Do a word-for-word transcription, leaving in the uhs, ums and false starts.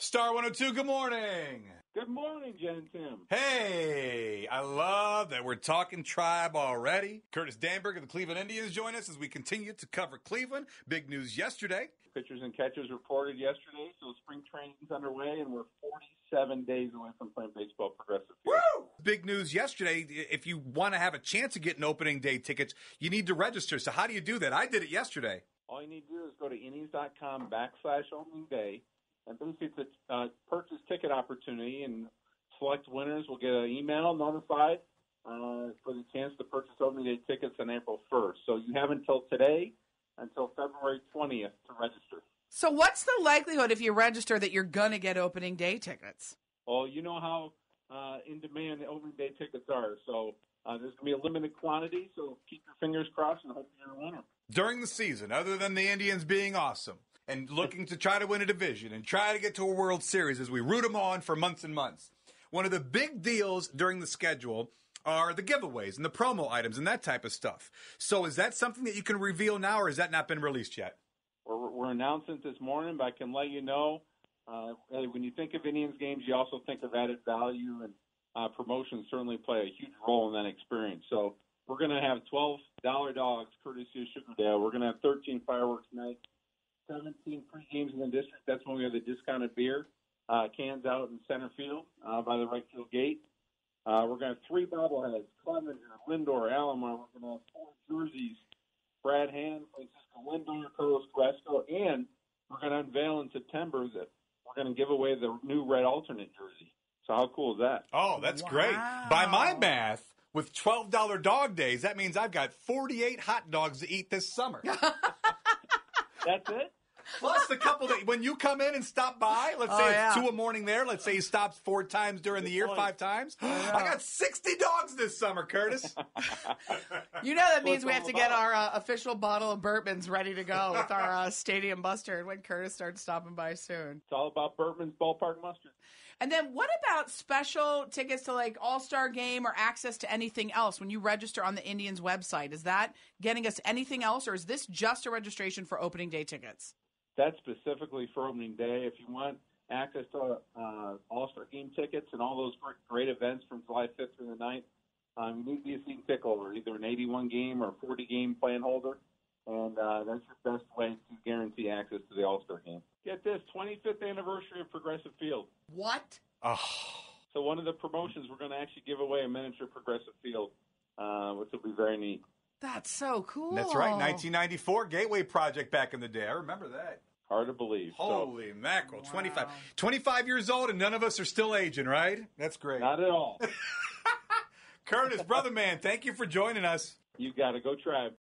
Star one oh two, good morning. Good morning, Jen and Tim. Hey, I love that we're talking Tribe already. Curtis Danberg of the Cleveland Indians join us as we continue to cover Cleveland. Big news yesterday. Pitchers and catchers reported yesterday, so spring training's underway, and we're forty-seven days away from playing baseball at Progressive Field. Woo! Big news yesterday. If you want to have a chance of getting opening day tickets, you need to register. So how do you do that? I did it yesterday. All you need to do is go to Indians.com backslash opening day, and basically it's a uh, purchase ticket opportunity, and select winners will get an email notified uh, for the chance to purchase opening day tickets on April first. So you have until today, until February twentieth to register. So what's the likelihood if you register that you're going to get opening day tickets? Well, you know how uh, in demand the opening day tickets are. So uh, there's going to be a limited quantity, so keep your fingers crossed and hope you're a winner. During the season, other than the Indians being awesome and looking to try to win a division and try to get to a World Series as we root them on for months and months, one of the big deals during the schedule are the giveaways and the promo items and that type of stuff. So is that something that you can reveal now, or has that not been released yet? We're, we're announcing it this morning, but I can let you know, uh, when you think of Indians games, you also think of added value, and uh, promotions certainly play a huge role in that experience. So we're going to have twelve dollar dogs courtesy of Sugardale. We're going to have thirteen fireworks nights, seventeen free games in the district. That's when we have the discounted beer uh, cans out in center field uh, by the right field gate. Uh, we're going to have three bobbleheads, Clevenger, Lindor, Alomar. We're going to have four jerseys, Brad Hand, Francisco Lindor, Carlos Carrasco, and we're going to unveil in September that we're going to give away the new red alternate jersey. So how cool is that? Oh, that's Wow. great. By my math, with twelve dollar dog days, that means I've got forty-eight hot dogs to eat this summer. That's it? Plus the couple that, when you come in and stop by, let's say Oh, it's yeah. two a morning there, let's say he stops four times during the year, point. five times. I got sixty dogs this summer, Curtis. You know that means What's we all have to get about? our uh, official bottle of Burtman's ready to go with our uh, stadium mustard when Curtis starts stopping by soon. It's all about Burtman's Ballpark Mustard. And then what about special tickets to like All-Star Game or access to anything else when you register on the Indians website? Is that getting us anything else, or is this just a registration for opening day tickets? That's specifically for opening day. If you want access to uh, All-Star Game tickets and all those great, great events from July fifth through the ninth, um, you need to be a season ticket holder, either an eighty-one game or forty game plan holder, and uh, that's your best way to guarantee access to the All-Star Game. Get this, twenty-fifth anniversary of Progressive Field. What? Oh, So one of the promotions, we're going to actually give away a miniature Progressive Field, uh, which will be very neat. That's so cool. that's right, nineteen ninety-four Gateway Project back in the day. I remember that. Hard to believe. Holy mackerel, Wow. twenty-five. twenty-five years old and none of us are still aging, right? That's great. So, not at all. Curtis, brother man, thank you for joining us. You got to go Tribe.